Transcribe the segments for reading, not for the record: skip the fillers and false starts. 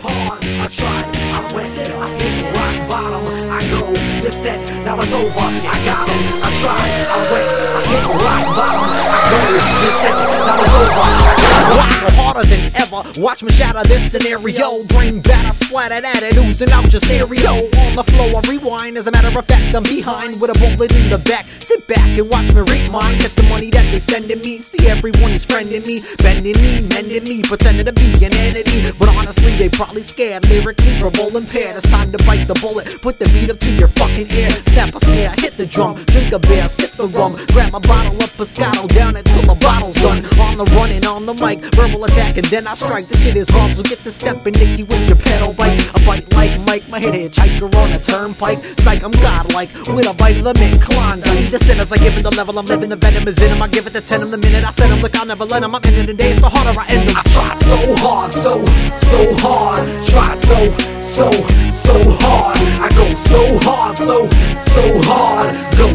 hard, I tried, I went, I hit rock bottom, I go, descent, now it's over, I got him, I tried, I went, I hit rock bottom, I go, descent, now it's over, I got him. Harder than ever, watch me shatter this scenario. Brain batter, splattered at it, oozing out your stereo. On the floor, I rewind, as a matter of fact, I'm behind with a bullet in the back. Sit back and watch me reap mine, catch the money that they sending me. See everyone is friending me, bending me, mending me, pretending to be an entity. But honestly, they probably scared, lyrically verbal impaired. It's time to bite the bullet, put the beat up to your fucking ear. Snap a snare, hit the drum, drink a beer, sip the rum. Grab a bottle of Pescado, down it till the bottle's done. On the run and on the mic, verbal attack and then I strike. This shit is wrong, so get to stepping Nicky with your pedal bite. A bite like Mike, my head hitchhiker on a turnpike. Psych, I'm godlike, with a bite of mint Klondike. See the sinners, I give it the level I'm living, the venom is in him. I give it the 10 of the minute, I said him, look, I'll never let him. I'm ending the days, the harder I end them. I try so hard, so hard. Try so hard. I go so hard, so hard. Go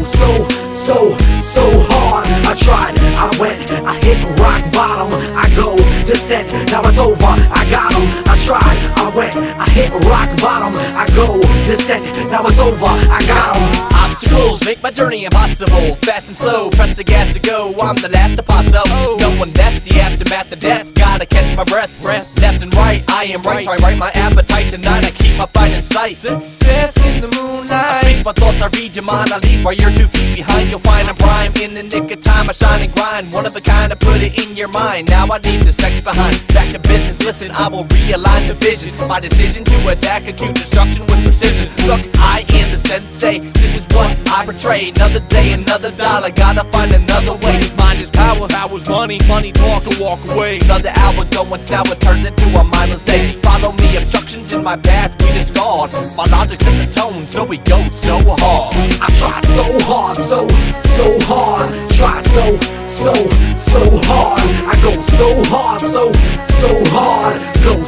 so hard. I tried, I went, I hit rock bottom. I go, descent, now it's over, I got him. I tried, I went, I hit rock bottom. I go, descent, now it's over, I got him. Obstacles make my journey impossible. Fast and slow, press the gas to go. I'm the last apostle. No one left, the aftermath of death. Gotta catch my breath, left and right. I am right, try right my appetite tonight. I keep my fight in sight. Success in the moonlight. I speak my thoughts, I read your mind. I leave while you're 2 feet behind. You'll find I'm prime in the nick of time. I shine and grind, one of a kind. I put it in your mind. Now I leave the sex behind. Back to business, listen, I will realign the vision. My decision to attack and to destruction with precision. Look, I am the sensei. This is what I portray. Another day, another dollar. Gotta find another way. Mind is power, power's money. Money talk or walk away. Another hour going sour, turns into a mindless day. Follow me, obstructions in my path we discard. My logic's in the tone, so we go so hard. I try so hard, so hard. Try so hard. I go so hard, so hard. Go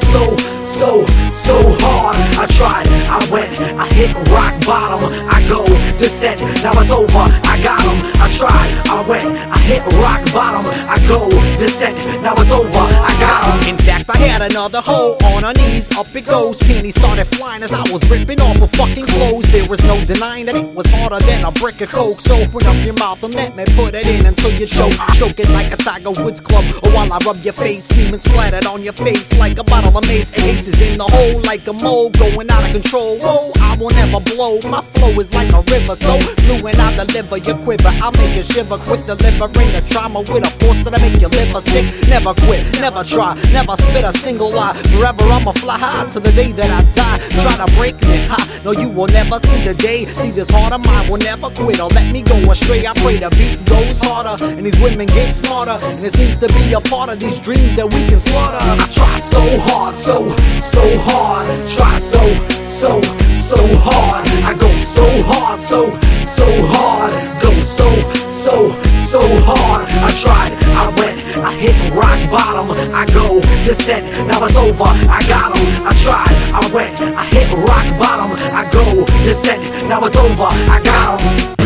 so hard. I tried, I went, I hit rock bottom. I go, descent, now it's over, I got him. I tried, I went, I hit rock bottom. I go, descent, now it's over, I got him. In fact, I had another hoe on her knees, up it goes. Panties started flying as I was ripping off her fucking clothes. There was no denying that it was harder than a brick of coke. So open up your mouth and let me put it in until you choke. Choke it like a Tiger Woods club, or while I rub your face, semen splattered on your face like a bottle of mace. Aces in the hole like a mole, going out of control. Whoa, I won't ever blow. My flow is like a river, so fluent I deliver your quiver. I'll make you shiver, quit delivering the trauma with a force that'll make your liver sick. Never quit, never try, never spit a single lie. Forever I'ma fly high to the day that I die. Try to break me high, no you will never see the day. See this heart of mine will never quit or let me go astray. I pray the beat goes harder and these women get smarter, and it seems to be a part of these dreams that we can slaughter. I try so hard, so hard. Try so hard. I go so hard, so hard. Go so hard. I tried, I went, I hit rock bottom. I go, descent, now it's over, I got him. I tried, I went, I hit rock bottom. I go, descent, now it's over, I got him.